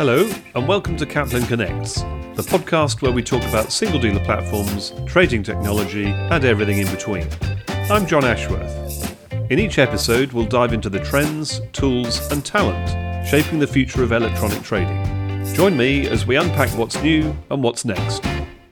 Hello, and welcome to Kaplan Connects, the podcast where we talk about single dealer platforms, trading technology, and everything in between. I'm John Ashworth. In each episode, we'll dive into the trends, tools, and talent shaping the future of electronic trading. Join me as we unpack what's new and what's next.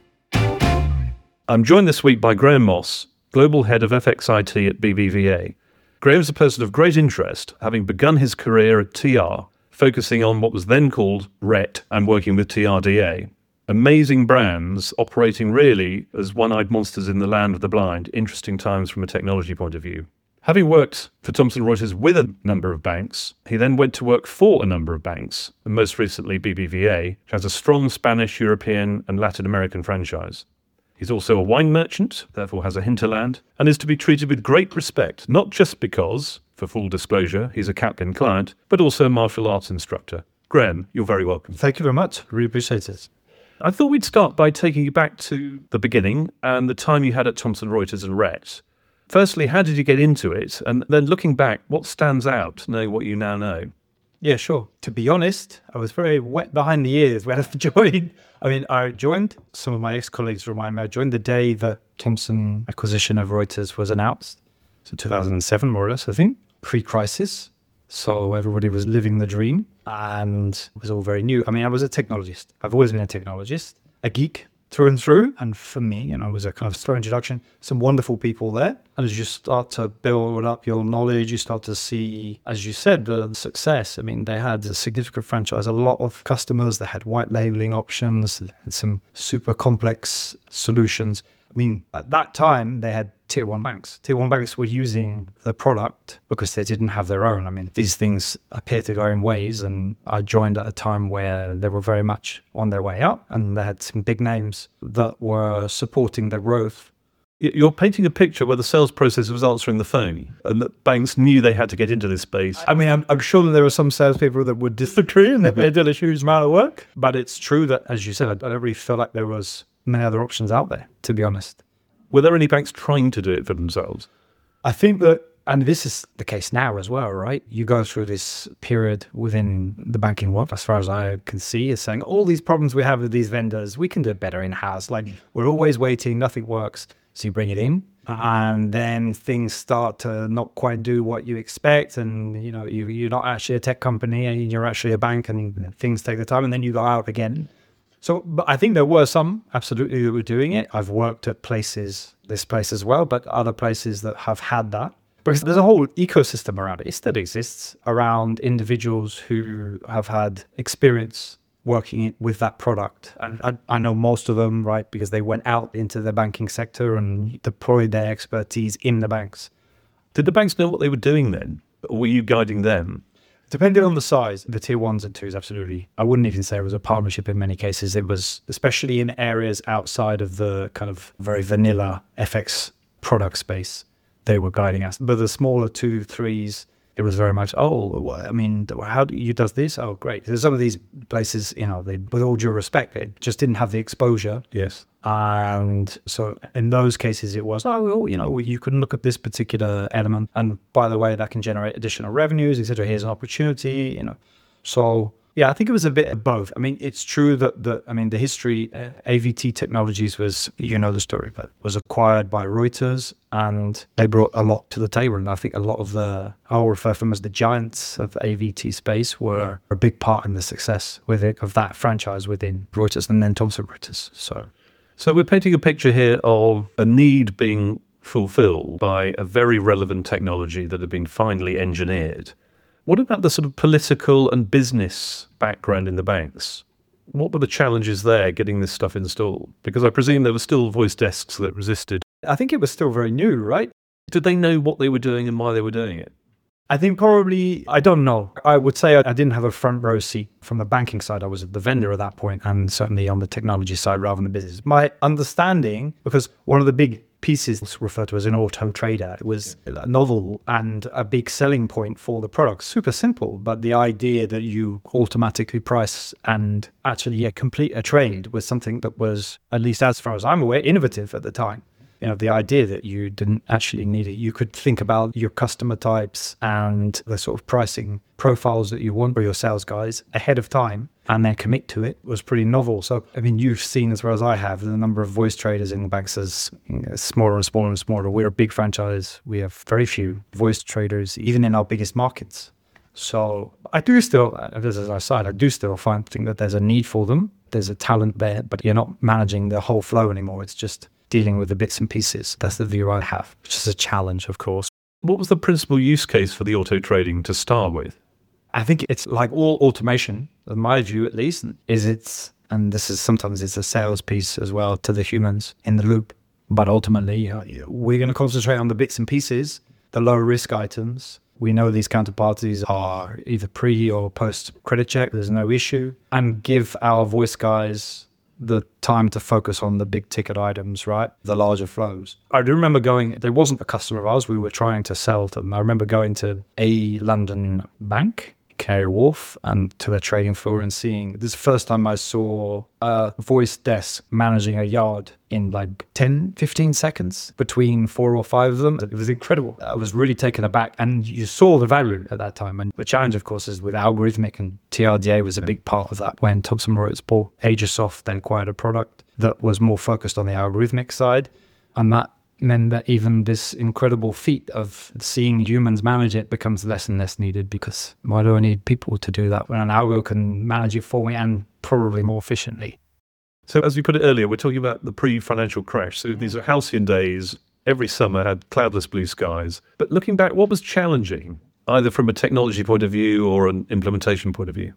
I'm joined this week by Graham Moss, Global Head of FXIT at BBVA. Graham's a person of great interest, having begun his career at TR, focusing on what was then called RET and working with TRDA. Amazing brands operating really as one-eyed monsters in the land of the blind. Interesting times from a technology point of view. Having worked for Thomson Reuters with a number of banks, he then went to work for a number of banks, and most recently BBVA, which has a strong Spanish, European and Latin American franchise. He's also a wine merchant, therefore has a hinterland, and is to be treated with great respect, not just because, for full disclosure, he's a Kaplan client, but also a martial arts instructor. Graham, you're very welcome. Thank you very much. Really appreciate it. I thought we'd start by taking you back to the beginning and the time you had at Thomson Reuters and RET. Firstly, how did you get into it? And then looking back, what stands out, knowing what you now know? Yeah, sure. To be honest, I was very wet behind the ears when I joined. I joined, some of my ex-colleagues remind me, I joined the day the Thomson acquisition of Reuters was announced. So 2007, more or less, I think, pre-crisis. So everybody was living the dream and it was all very new. I was a technologist. I've always been a technologist, a geek through and through. And for me, it was a kind of slow introduction. Some wonderful people there. And as you start to build up your knowledge, you start to see, as you said, the success. They had a significant franchise, a lot of customers. They had white labeling options, and some super complex solutions. At that time, they had tier one banks. Tier one banks were using the product because they didn't have their own. These things appear to go in waves, and I joined at a time where they were very much on their way up, and they had some big names that were supporting their growth. You're painting a picture where the sales process was answering the phone, and that banks knew they had to get into this space. I'm sure that there were some salespeople that would disagree, and they did a huge amount of work. But it's true that, as you said, I don't really feel like there was many other options out there, to be honest. Were there any banks trying to do it for themselves? I think that, and this is the case now as well, right? You go through this period within the banking world, as far as I can see, is saying all these problems we have with these vendors, we can do it better in-house. We're always waiting, nothing works. So you bring it in, and then things start to not quite do what you expect, and you're not actually a tech company, and you're actually a bank, and things take the time, and then you go out again. So, but I think there were some absolutely that were doing it. I've worked at this place as well, but other places that have had that. Because there's a whole ecosystem around it. It still exists around individuals who have had experience working with that product. And I know most of them, right, because they went out into the banking sector and deployed their expertise in the banks. Did the banks know what they were doing then? Or were you guiding them? Depending on the size, the tier ones and twos, absolutely. I wouldn't even say it was a partnership in many cases. It was, especially in areas outside of the kind of very vanilla FX product space, they were guiding us. But the smaller 2, 3s, it was very much, how do you does this? Oh, great. There's some of these places, they, with all due respect, it just didn't have the exposure. Yes. And so in those cases, it was, you can look at this particular element. And by the way, that can generate additional revenues, etc. Here's an opportunity, So, yeah, I think it was a bit of both. It's true that the history, AVT Technologies was, the story, but was acquired by Reuters, and they brought a lot to the table. And I think a lot of I'll refer to them as the giants of AVT space, were a big part in the success of that franchise within Reuters and then Thomson Reuters. So we're painting a picture here of a need being fulfilled by a very relevant technology that had been finely engineered. What about the sort of political and business background in the banks? What were the challenges there getting this stuff installed? Because I presume there were still voice desks that resisted. I think it was still very new, right? Did they know what they were doing and why they were doing it? I think probably, I don't know. I would say I didn't have a front row seat from the banking side. I was the vendor at that point, and certainly on the technology side rather than the business. My understanding, because one of the big pieces referred to as an auto trader, it was novel and a big selling point for the product. Super simple, but the idea that you automatically price and actually complete a trade was something that was, at least as far as I'm aware, innovative at the time. The idea that you didn't actually need it. You could think about your customer types and the sort of pricing profiles that you want for your sales guys ahead of time. and then commit to it was pretty novel. So, I mean, you've seen as well as I have the number of voice traders in the banks is smaller and smaller and smaller. We're a big franchise. We have very few voice traders, even in our biggest markets. So I do still, as I said, I do still think that there's a need for them. There's a talent there, but you're not managing the whole flow anymore. It's just dealing with the bits and pieces. That's the view I have, which is a challenge, of course. What was the principal use case for the auto trading to start with? I think it's like all automation, in my view at least, and this is sometimes it's a sales piece as well to the humans in the loop. But ultimately, we're going to concentrate on the bits and pieces, the low risk items. We know these counterparties are either pre or post credit check. There's no issue. And give our voice guys the time to focus on the big ticket items, right? The larger flows. I do remember there wasn't a customer of ours we were trying to sell to them. I remember going to a London bank, Canary Wharf, and to a trading floor and seeing, this is the first time I saw a voice desk managing a yard in like 10, 15 seconds between 4 or 5 of them. It was incredible. I was really taken aback, and you saw the value at that time. And the challenge, of course, is with algorithmic, and TRDA was a big part of that. When Thomson Reuters bought Aegisoft, then acquired a product that was more focused on the algorithmic side, and that meant that even this incredible feat of seeing humans manage it becomes less and less needed, because why do I need people to do that when an algo can manage it for me and probably more efficiently? So as we put it earlier, we're talking about the pre-financial crash. So these are halcyon days. Every summer had cloudless blue skies. But looking back, what was challenging, either from a technology point of view or an implementation point of view?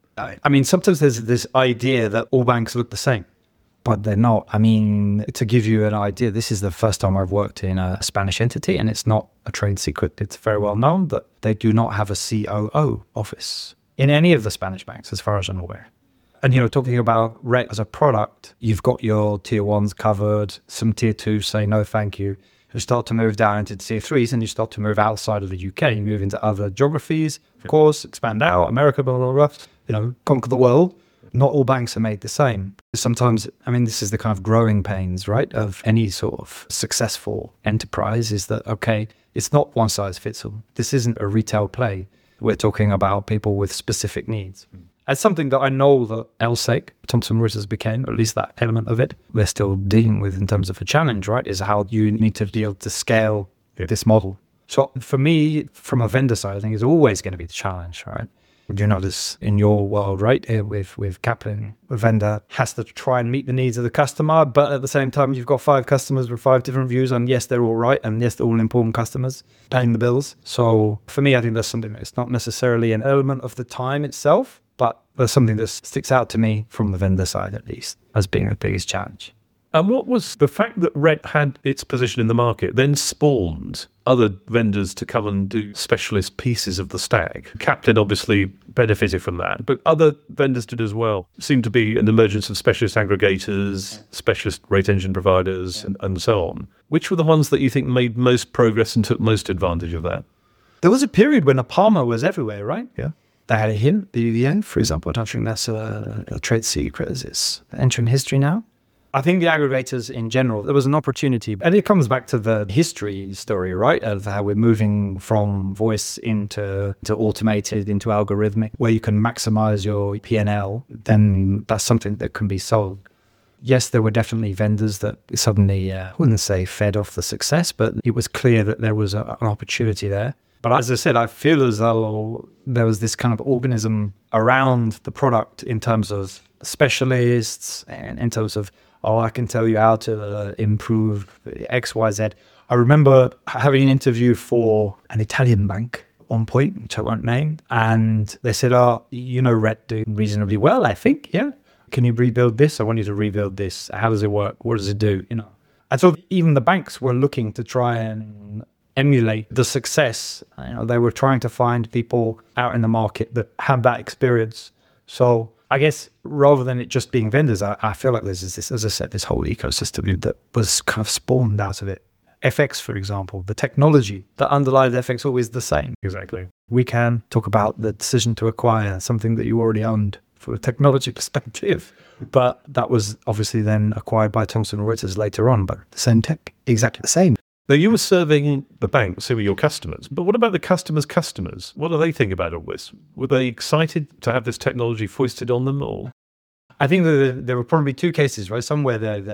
I mean, sometimes there's this idea that all banks look the same, but they're not. I mean, to give you an idea, this is the first time I've worked in a Spanish entity, and it's not a trade secret. It's very well known that they do not have a COO office in any of the Spanish banks, as far as I'm aware. And, talking about RET as a product, you've got your tier 1s covered, some tier 2s say no thank you. You start to move down into tier 3s, and you start to move outside of the UK. You move into other geographies, of course, expand out, America, blah, blah, blah, conquer the world. Not all banks are made the same. Sometimes, I mean, this is the kind of growing pains, right, of any sort of successful enterprise, is that, okay, it's not one size fits all. This isn't a retail play. We're talking about people with specific needs. As something that I know that LSEG, Thomson Reuters became, at least that element of it, we're still dealing with in terms of a challenge, right, is how you need to be able to scale this model. So for me, from a vendor side, I think it's always going to be the challenge, right? You know this in your world, right? With Kaplan, a vendor has to try and meet the needs of the customer, but at the same time, you've got 5 customers with 5 different views, and yes, they're all right, and yes, they're all important customers paying the bills. So for me, I think there's something that's not necessarily an element of the time itself, but there's something that sticks out to me from the vendor side, at least, as being the biggest challenge. And what was the fact that RET had its position in the market then spawned other vendors to come and do specialist pieces of the stack? Kaplan obviously benefited from that, but other vendors did as well. It seemed to be an emergence of specialist aggregators, specialist rate engine providers, and so on. Which were the ones that you think made most progress and took most advantage of that? There was a period when Apama was everywhere, right? Yeah. They had a hint, BVVA, for example. I don't think that's a trade secret. It's entering history now. I think the aggregators in general, there was an opportunity, and it comes back to the history story, right? Of how we're moving from voice into automated, into algorithmic, where you can maximize your P&L, then that's something that can be sold. Yes, there were definitely vendors that suddenly, I wouldn't say fed off the success, but it was clear that there was an opportunity there. But as I said, I feel as though there was this kind of organism around the product in terms of specialists and in terms of, I can tell you how to improve X, Y, Z. I remember having an interview for an Italian bank at one point, which I won't name, and they said, RET do reasonably well, I think, yeah. Can you rebuild this? I want you to rebuild this. How does it work? What does it do? And so even the banks were looking to try and emulate the success. They were trying to find people out in the market that had that experience. So I guess rather than it just being vendors, I feel like there's this, as I said, this whole ecosystem that was kind of spawned out of it. FX, for example, the technology that underlies FX always the same. Exactly. We can talk about the decision to acquire something that you already owned from a technology perspective, but that was obviously then acquired by Thomson Reuters later on, but the same tech, exactly the same. Now, you were serving the banks who were your customers, but what about the customers' customers? What do they think about all this? Were they excited to have this technology foisted on them, or? I think that there were probably two cases, right? Somewhere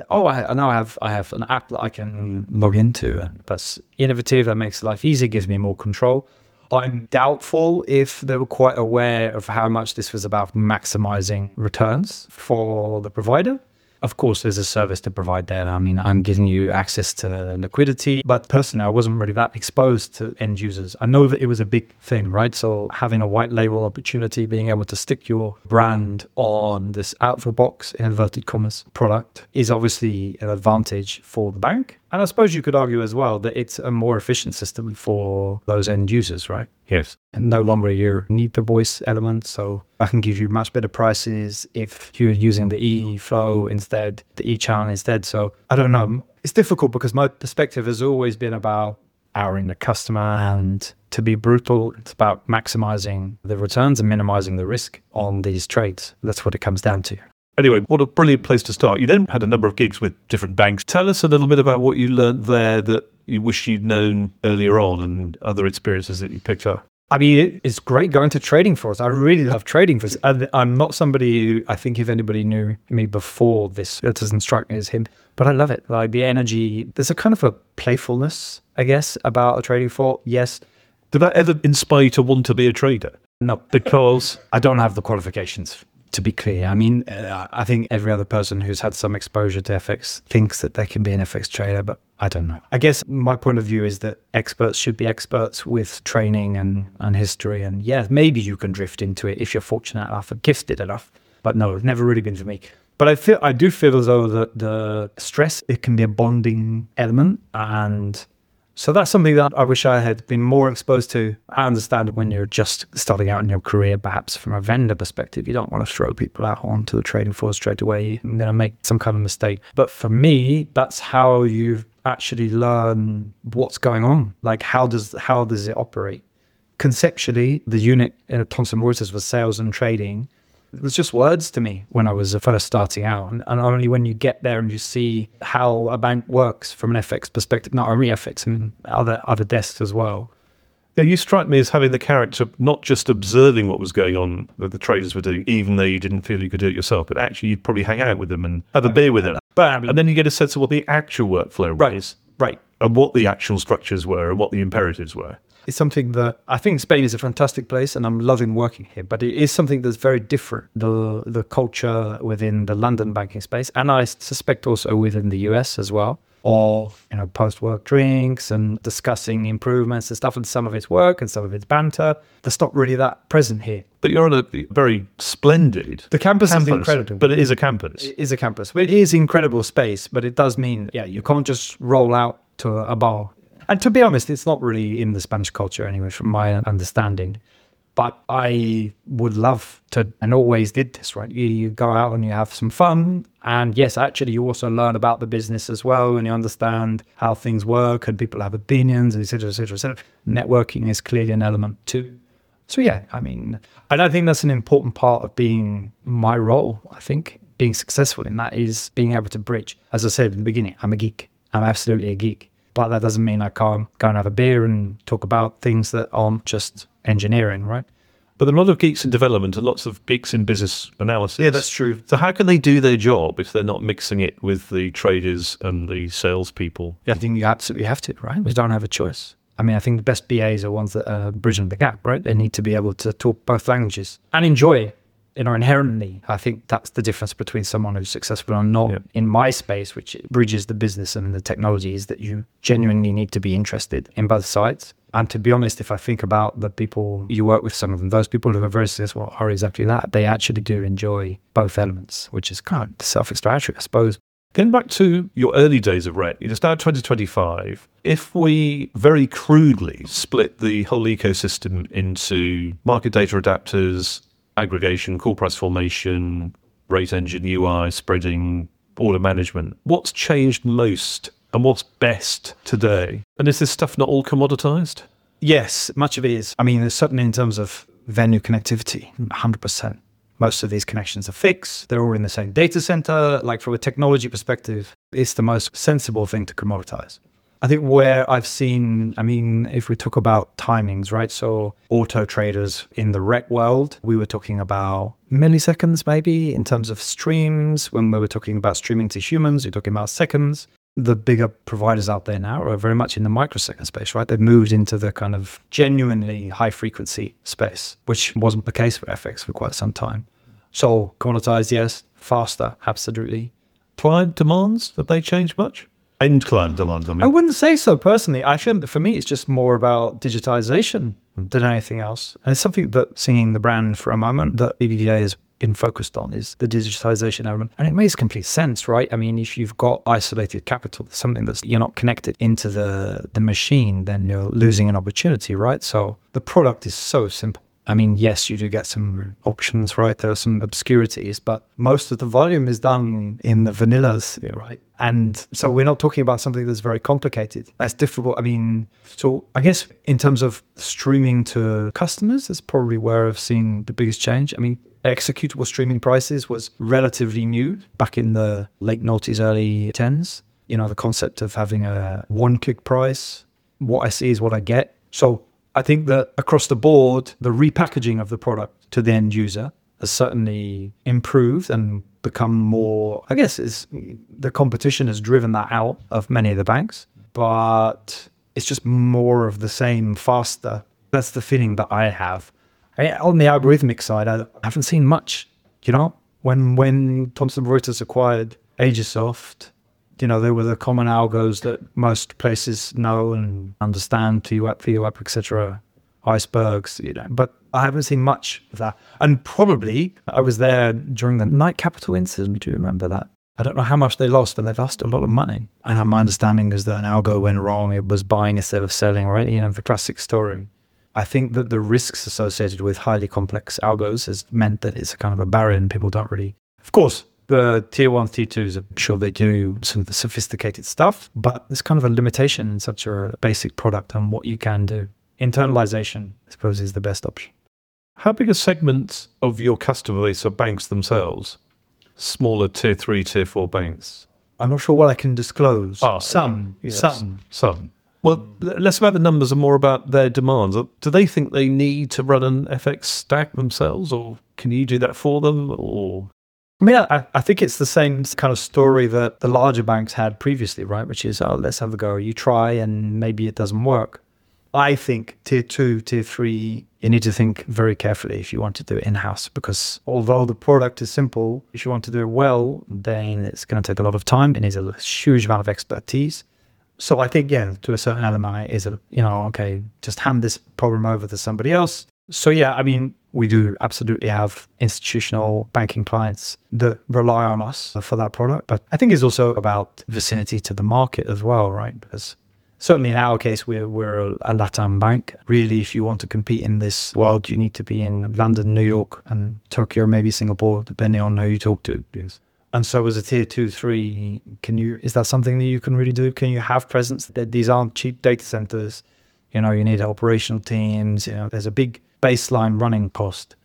I have an app that I can log into, and that's innovative. That makes life easy, gives me more control. I'm doubtful if they were quite aware of how much this was about maximizing returns for the provider. Of course, there's a service to provide there. I mean, I'm giving you access to liquidity, but personally, I wasn't really that exposed to end users. I know that it was a big thing, right? So having a white label opportunity, being able to stick your brand on this out-of-the-box, inverted commas, product is obviously an advantage for the bank. And I suppose you could argue as well that it's a more efficient system for those end users, right? Yes. And no longer you need the voice element. So I can give you much better prices if you're using the e-flow instead, the e-channel instead. So I don't know. It's difficult because my perspective has always been about powering the customer, and to be brutal, it's about maximizing the returns and minimizing the risk on these trades. That's what it comes down to. Anyway, what a brilliant place to start. You then had a number of gigs with different banks. Tell us a little bit about what you learned there that you wish you'd known earlier on and other experiences that you picked up. I mean, it's great going to trading floors. I really love trading floors. I'm not somebody who, I think if anybody knew me before this, it doesn't strike me as him, but I love it. Like the energy, there's a kind of a playfulness, I guess, about a trading floor. Yes. Did that ever inspire you to want to be a trader? No, because I don't have the qualifications. To be clear, I mean, I think every other person who's had some exposure to FX thinks that they can be an FX trader, but I don't know. I guess my point of view is that experts should be experts with training and history. And yeah, maybe you can drift into it if you're fortunate enough and gifted enough. But no, it's never really been for me. But I do feel as though the stress, it can be a bonding element. And so that's something that I wish I had been more exposed to. I understand when you're just starting out in your career, perhaps from a vendor perspective, you don't want to throw people out onto the trading floor straight away. You're going to make some kind of mistake. But for me, that's how you actually learn what's going on. Like, how does it operate? Conceptually, the unit in Thomson Reuters was sales and trading. It was just words to me when I was first starting out. And only when you get there and you see how a bank works from an FX perspective, not only FX and other desks as well. Yeah, you strike me as having the character of not just observing what was going on that the traders were doing, even though you didn't feel you could do it yourself, but actually you'd probably hang out with them and have a beer with them. And then you get a sense of what the actual workflow was. Right. And what the actual structures were and what the imperatives were. It's something that I think Spain is a fantastic place and I'm loving working here, but it is something that's very different. The culture within the London banking space, and I suspect also within the US as well, of post-work drinks and discussing improvements and stuff, and some of it's work and some of it's banter. That's not really that present here. But you're on a very splendid The campus is incredible. But it is a campus. It is a campus. It is incredible space, but it does mean, you can't just roll out to a bar. And to be honest, it's not really in the Spanish culture anyway, from my understanding. But I would love to, and always did this, right? You go out and you have some fun. And yes, actually, you also learn about the business as well, and you understand how things work, and people have opinions, et cetera, et cetera, et cetera. Networking is clearly an element too. So yeah, I mean, I don't think that's an important part of being my role. I think being successful in that is being able to bridge. As I said in the beginning, I'm a geek. I'm absolutely a geek. But that doesn't mean I can't go and have a beer and talk about things that aren't just engineering, right? But there are a lot of geeks in development and lots of geeks in business analysis. Yeah, that's true. So how can they do their job if they're not mixing it with the traders and the salespeople? Yeah, I think you absolutely have to, right? We don't have a choice. I mean, I think the best BAs are ones that are bridging the gap, right? They need to be able to talk both languages and enjoy it. Inherently, I think that's the difference between someone who's successful or not. Yeah. In my space, which bridges the business and the technology, is that you genuinely need to be interested in both sides. And to be honest, if I think about the people you work with, some of them, those people who are very successful are exactly that. They actually do enjoy both elements, which is kind of self-explanatory, I suppose. Getting back to your early days of RET, it's now 2025. If we very crudely split the whole ecosystem into market data adapters, aggregation, call price formation, rate engine, UI, spreading, order management, what's changed most and what's best today? And is this stuff not all commoditized? Yes, much of it is. I mean, certainly in terms of venue connectivity, 100%. Most of these connections are fixed. They're all in the same data center. Like from a technology perspective, it's the most sensible thing to commoditize. I think where I've seen, I mean, if we talk about timings, right? So auto traders in the rec world, we were talking about milliseconds maybe in terms of streams. When we were talking about streaming to humans, we're talking about seconds. The bigger providers out there now are very much in the microsecond space, right? They've moved into the kind of genuinely high frequency space, which wasn't the case for FX for quite some time. So commoditized, yes. Faster, absolutely. Client demands, have they changed much? End client demands, I mean. I wouldn't say so personally. I think for me, it's just more about digitization than anything else. And it's something that, seeing the brand for a moment, that BBVA has been focused on, is the digitization element. And it makes complete sense, right? I mean, if you've got isolated capital, something that's you're not connected into the machine, then you're losing an opportunity, right? So the product is so simple. I mean, yes, you do get some options, right? There are some obscurities, but most of the volume is done in the vanillas, right? And so we're not talking about something that's very complicated. That's difficult. I mean, so I guess in terms of streaming to customers, that's probably where I've seen the biggest change. I mean, executable streaming prices was relatively new back in the late noughties, early tens. You know, the concept of having a one-click price, what I see is what I get. So I think that across the board, the repackaging of the product to the end user has certainly improved and become more, I guess, the competition has driven that out of many of the banks, but it's just more of the same, faster. That's the feeling that I have. On the algorithmic side, I haven't seen much. You know, when Thomson Reuters acquired Agisoft, you know, there were the common algos that most places know and understand, VWAP, etc., icebergs, you know, but I haven't seen much of that. And probably I was there during the Knight Capital incident. Do you remember that? I don't know how much they lost, but they've lost a lot of money. And my understanding is that an algo went wrong. It was buying instead of selling, right? You know, the classic story. I think that the risks associated with highly complex algos has meant that it's a kind of a barrier and people don't really, of course, the tier one, tier twos, I'm sure they do some of the sophisticated stuff, but there's kind of a limitation in such a basic product on what you can do. Internalization, I suppose, is the best option. How big a segment of your customer base are banks themselves? Smaller tier 3, tier 4 banks? I'm not sure what I can disclose. Some. Well, less about the numbers and more about their demands. Do they think they need to run an FX stack themselves, or can you do that for them? Or I mean, I think it's the same kind of story that the larger banks had previously, right? Which is, let's have a go. You try and maybe it doesn't work. I think tier 2, tier 3, you need to think very carefully if you want to do it in-house, because although the product is simple, if you want to do it well, then it's going to take a lot of time. It needs a huge amount of expertise. So I think, yeah, to a certain element is, okay, just hand this problem over to somebody else. So yeah, I mean, we do absolutely have institutional banking clients that rely on us for that product. But I think it's also about vicinity to the market as well, right? Because certainly in our case, we're a LATAM bank. Really, if you want to compete in this world, you need to be in London, New York, and Tokyo, maybe Singapore, depending on who you talk to. Yes. And so as a tier 2, 3, is that something that you can really do? Can you have presence? These aren't cheap data centers. You know, you need operational teams. You know, there's a big baseline running cost.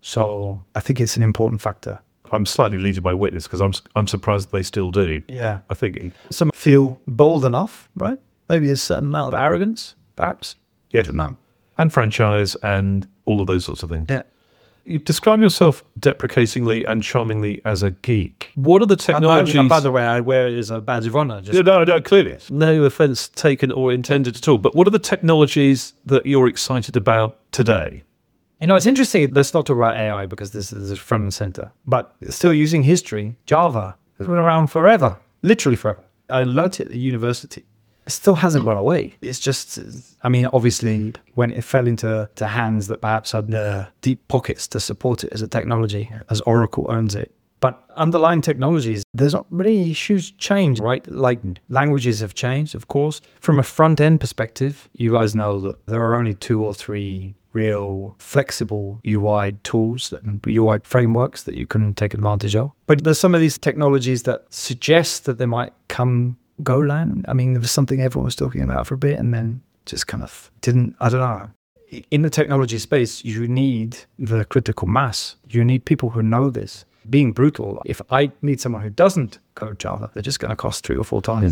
So I think it's an important factor. I'm slightly leading by witness because I'm surprised they still do. Yeah. I think some feel bold enough, right? Maybe a certain amount of arrogance, perhaps. Yeah, no. And franchise and all of those sorts of things. Yeah. You describe yourself deprecatingly and charmingly as a geek. What are the technologies? And by the way, I wear it as a badge of honor. No, clearly. No offense taken or intended at all. But what are the technologies that you're excited about today? You know, it's interesting. Let's not talk about AI because this is front and center. But still using history, Java has been around forever, literally forever. I learned it at university. It still hasn't gone away. It's just, I mean, obviously, when it fell into hands that perhaps had deep pockets to support it as a technology, as Oracle owns it. But underlying technologies, there's not really huge change, right? Like languages have changed, of course. From a front-end perspective, you guys know that there are only 2 or 3 real flexible UI tools and UI frameworks that you can take advantage of. But there's some of these technologies that suggest that they might come Golang. I mean, there was something everyone was talking about for a bit and then just kind of didn't, I don't know. In the technology space, you need the critical mass. You need people who know this. Being brutal, if I meet someone who doesn't code Java, they're just going to cost 3 or 4 times.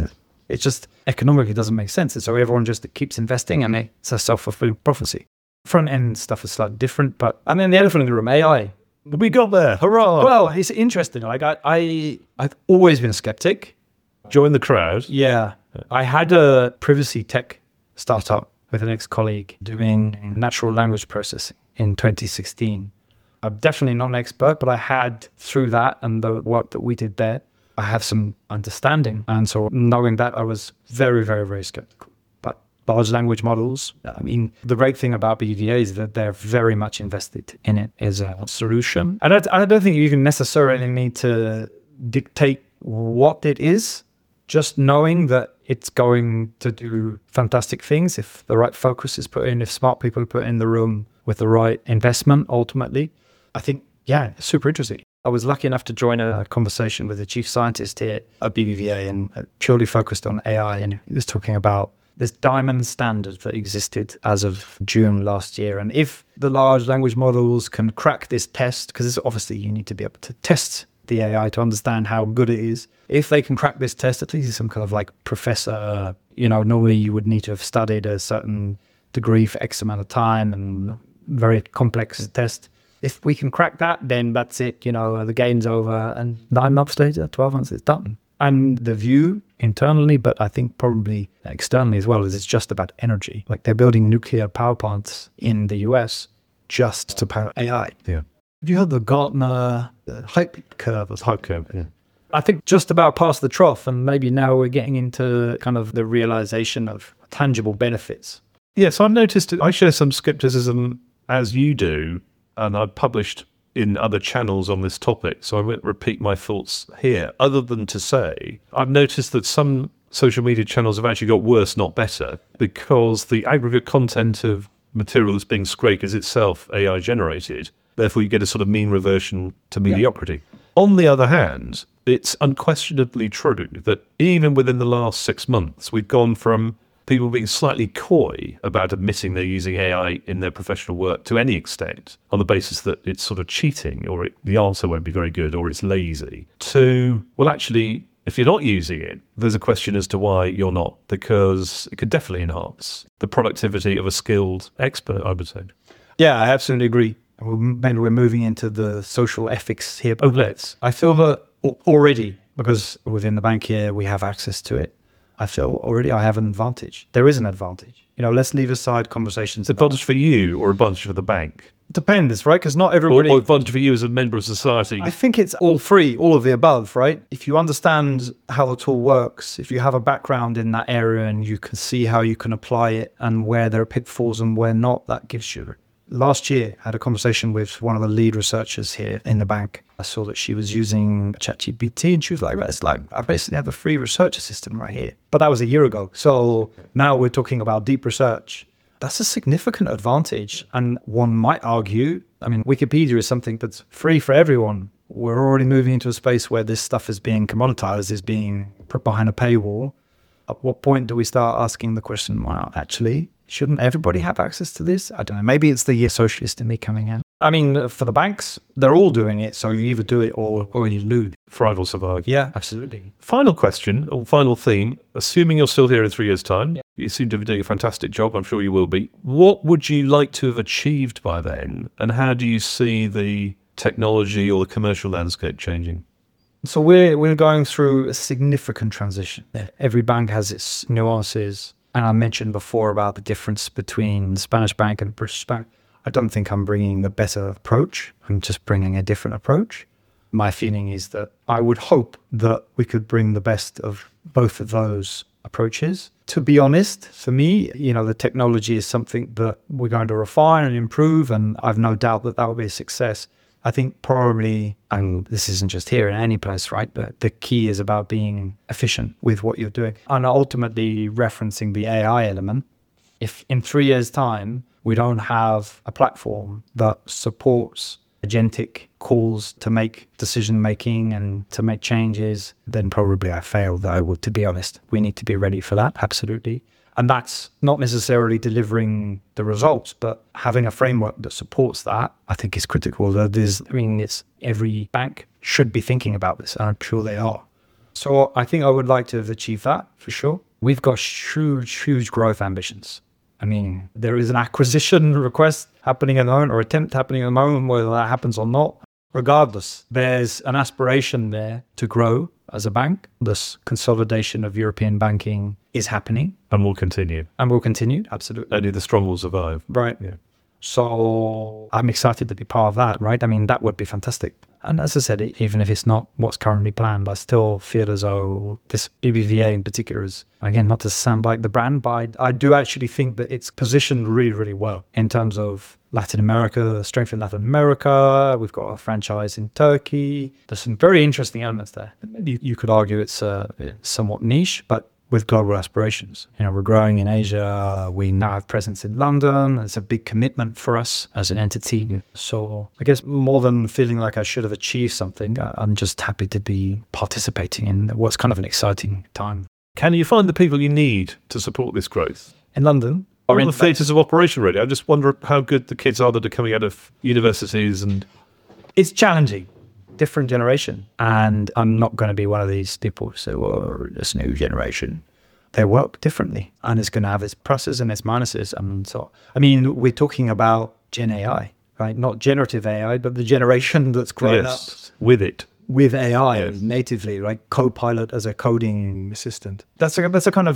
It's just economically doesn't make sense. And so everyone just keeps investing and it's a self-fulfilling prophecy. Front end stuff is slightly different, and then the elephant in the room, AI. We got there. Hurrah. Well, it's interesting. Like I've always been a skeptic. Join the crowd. Yeah. I had a privacy tech startup with an ex-colleague doing natural language processing in 2016. I'm definitely not an expert, but I had, through that and the work that we did there, I have some understanding. And so knowing that, I was very, very, very skeptical. But large language models, I mean, the great thing about BVA is that they're very much invested in it as a solution. And I don't think you even necessarily need to dictate what it is, just knowing that it's going to do fantastic things if the right focus is put in, if smart people are put in the room with the right investment, ultimately. I think, yeah, it's super interesting. I was lucky enough to join a conversation with the chief scientist here at BBVA and purely focused on AI. And he was talking about this diamond standard that existed as of June last year. And if the large language models can crack this test, because obviously you need to be able to test the AI to understand how good it is. If they can crack this test, at least some kind of like professor, normally you would need to have studied a certain degree for X amount of time and very complex test. If we can crack that, then that's it, the game's over. And 9 months later, 12 months, it's done. And the view internally, but I think probably externally as well, is it's just about energy. Like they're building nuclear power plants in the US just to power AI. Yeah. Have you heard the Gartner hype curve? Hype curve, yeah. I think just about past the trough, and maybe now we're getting into kind of the realization of tangible benefits. Yes, I've noticed I share some skepticism as you do, and I've published in other channels on this topic, so I won't repeat my thoughts here, other than to say I've noticed that some social media channels have actually got worse, not better, because the aggregate content of material that's being scraped is itself AI generated. Therefore, you get a sort of mean reversion to mediocrity. Yeah. On the other hand, it's unquestionably true that even within the last 6 months, we've gone from people being slightly coy about admitting they're using AI in their professional work to any extent on the basis that it's sort of cheating or the answer won't be very good or it's lazy, to, well, actually, if you're not using it, there's a question as to why you're not, because it could definitely enhance the productivity of a skilled expert, I would say. Yeah, I absolutely agree. Maybe we're moving into the social ethics here. Oh, I feel that already, because within the bank here, we have access to it. I feel already I have an advantage. There is an advantage. Let's leave aside conversations. Advantage for you or advantage for the bank? It depends, right? Because not everybody... Or advantage for you as a member of society? I think it's all three, all of the above, right? If you understand how the tool works, if you have a background in that area and you can see how you can apply it and where there are pitfalls and where not, that gives you... Last year, I had a conversation with one of the lead researchers here in the bank. I saw that she was using ChatGPT and she was like, it's like, I basically have a free research assistant right here. But that was a year ago. So now we're talking about deep research. That's a significant advantage. And one might argue, Wikipedia is something that's free for everyone. We're already moving into a space where this stuff is being commoditized, is being put behind a paywall. At what point do we start asking the question, well, actually, shouldn't everybody have access to this? I don't know. Maybe it's the socialist in me coming in. For the banks, they're all doing it. So you either do it or you lose. Thrive or survive. Yeah, absolutely. Final question or final theme. Assuming you're still here in 3 years' time, you seem to be doing a fantastic job. I'm sure you will be. What would you like to have achieved by then? And how do you see the technology or the commercial landscape changing? So we're going through a significant transition. Every bank has its nuances. And I mentioned before about the difference between the Spanish bank and the British bank. I don't think I'm bringing the better approach. I'm just bringing a different approach. My feeling is that I would hope that we could bring the best of both of those approaches. To be honest, for me, the technology is something that we're going to refine and improve, and I've no doubt that will be a success. I think probably, and this isn't just here in any place, right? But the key is about being efficient with what you're doing and ultimately referencing the AI element. If in 3 years' time, we don't have a platform that supports agentic calls to make decision-making and to make changes, then probably I failed, though, to be honest. We need to be ready for that, absolutely. And that's not necessarily delivering the results, but having a framework that supports that, I think is critical. It's every bank should be thinking about this, and I'm sure they are. So I think I would like to have achieved that for sure. We've got huge growth ambitions. I mean, there is an acquisition request happening at the moment, or attempt happening at the moment, whether that happens or not. Regardless, there's an aspiration there to grow as a bank. This consolidation of European banking is happening. And will continue. And will continue, absolutely. Only the strong will survive. Right. Yeah. So I'm excited to be part of that, right? I mean, that would be fantastic. And as I said, even if it's not what's currently planned, I still feel as though this BBVA in particular is, again, not to sound like the brand, but I do actually think that it's positioned really, really well in terms of Latin America, strength in Latin America. We've got a franchise in Turkey. There's some very interesting elements there. You could argue it's somewhat niche, but with global aspirations. We're growing in Asia. We now have presence in London. It's a big commitment for us as an entity. So I guess more than feeling like I should have achieved something, I'm just happy to be participating in what's kind of an exciting time. Can you find the people you need to support this growth? In London? Or in the theatres of operation, really? I just wonder how good the kids are that are coming out of universities. And it's challenging. Different generation, and I'm not going to be one of these people who say, well, this new generation, they work differently, and it's going to have its pluses and its minuses. And so, I mean, we're talking about Gen AI, right? Not generative AI, but the generation that's grown up with it. With AI natively, right? Copilot as a coding assistant. That's a kind of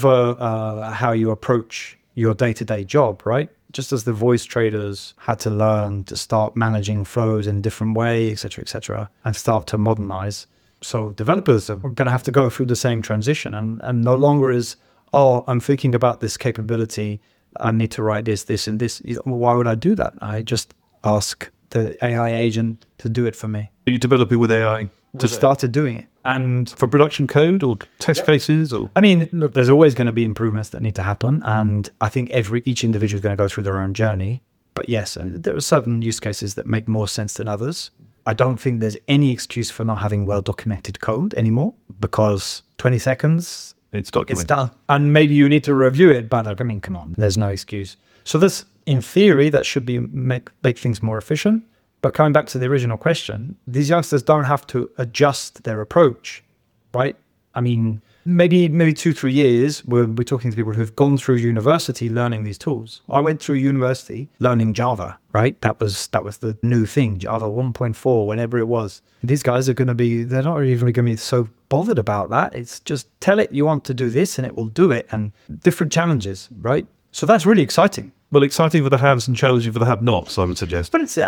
how you approach your day-to-day job, right? Just as the voice traders had to learn to start managing flows in a different way, et cetera, and start to modernize. So developers are going to have to go through the same transition, and no longer is, I'm thinking about this capability, I need to write this, and this. Why would I do that? I just ask the AI agent to do it for me. Are you developing with AI? To start doing it. And for production code or test cases? Or I mean, look, there's always going to be improvements that need to happen. And I think each individual is going to go through their own journey. But yes, there are certain use cases that make more sense than others. I don't think there's any excuse for not having well-documented code anymore, because 20 seconds, it's documented. It's done. And maybe you need to review it, but I mean, come on, there's no excuse. So this, in theory, that should be make things more efficient. But coming back to the original question, these youngsters don't have to adjust their approach, right? I mean, maybe 2-3 years, we're talking to people who've gone through university learning these tools. I went through university learning Java, right? That was the new thing, Java 1.4, whenever it was. These guys are going to be, they're not even going to be so bothered about that. It's just tell it you want to do this and it will do it, and different challenges, right? So that's really exciting. Well, exciting for the haves and challenging for the have-nots, I would suggest. But it's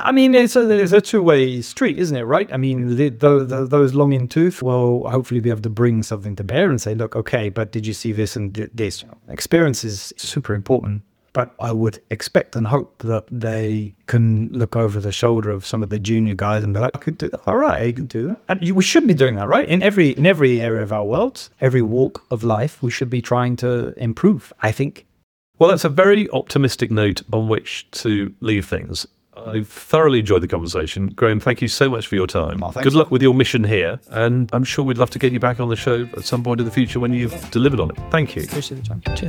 a two-way street, isn't it, right? I mean, those long in tooth will hopefully be able to bring something to bear and say, look, okay, but did you see this and this? Experience is super important. But I would expect and hope that they can look over the shoulder of some of the junior guys and be like, I could do that. All right, you can do that. And we should be doing that, right? In every area of our world, every walk of life, we should be trying to improve, I think. Well, that's a very optimistic note on which to leave things. I've thoroughly enjoyed the conversation. Graham, thank you so much for your time. Oh, good luck with your mission here, and I'm sure we'd love to get you back on the show at some point in the future when you've delivered on it. Thank you. Appreciate the time. Cheers.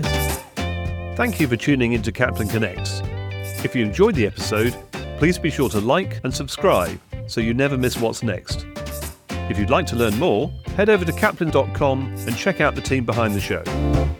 Thank you for tuning into Kaplan Connects. If you enjoyed the episode, please be sure to like and subscribe so you never miss what's next. If you'd like to learn more, head over to kaplan.com and check out the team behind the show.